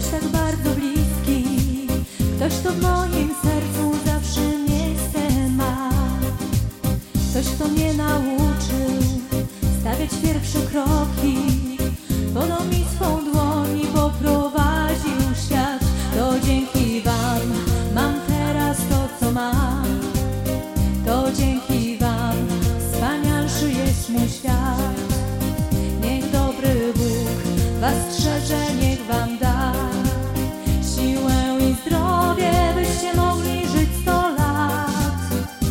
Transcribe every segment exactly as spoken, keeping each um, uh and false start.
tak bardzo bliski, ktoś, kto w moim sercu zawsze miejsce ma. Ktoś, kto mnie nauczył stawiać pierwsze kroki, podał mi swą dłoń i poprowadził świat. To dzięki wam mam teraz to, co mam. To dzięki wam wspanialszy jest mój świat. Niech dobry Bóg was strzeże, niech wam da siłę i zdrowie, byście mogli żyć sto lat.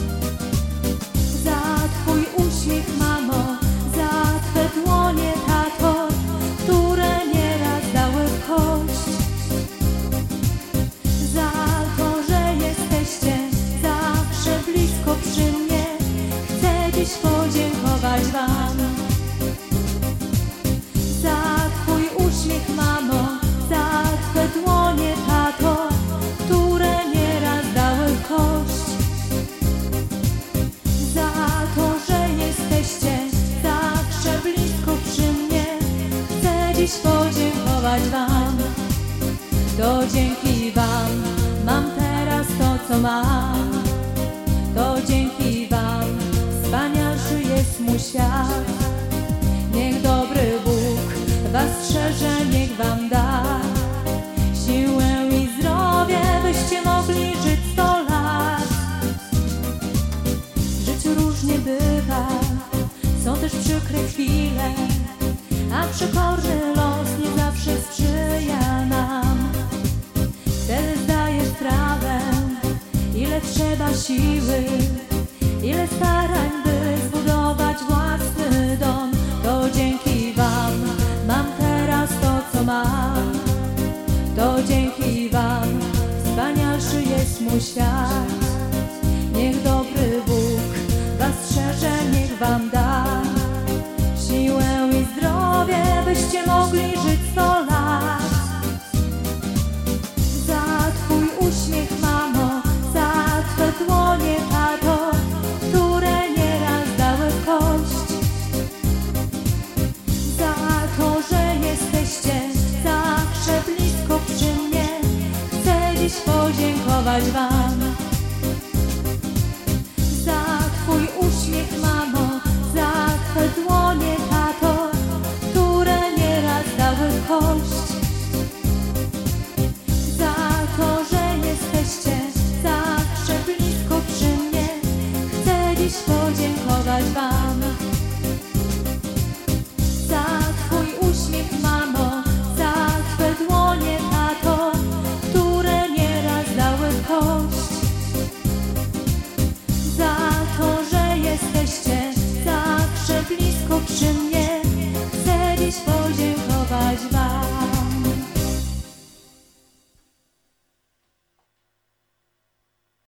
Za twój uśmiech, mamo, za twe dłonie, tato, które nieraz dały w kość. Za to, że jesteście zawsze blisko przy mnie, chcę dziś podziękować wam. Za twój uśmiech, mamo, za twe dłonie, tato, które nieraz dały w kość. Za to, że jesteście zawsze blisko przy mnie, chcę dziś podziękować wam. To dzięki wam mam teraz to, co mam. To dzięki wam wspanialszy jest mój świat. Niech dobry Bóg was strzeże, niech wam da siłę i zdrowie, byście mogli żyć sto lat. W życiu różnie bywa, są też przykre chwile, a przekorny los nie zawsze sprzyja nam. Wtedy zdajesz sprawę, ile trzeba siły, ile starań, by zbudować własny dom. To dzięki wam mam teraz to, co mam. To dzięki wam wspanialszy jest mój świat. Niech dobry Bóg was strzeże, niech wam da siłę i zdrowie, byście mogli żyć sto lat. Za twój uśmiech, mamo, za twe dłonie, tato, które nieraz dały w kość. Za to, że jesteście zawsze blisko przy mnie, chcę dziś podziękować wam.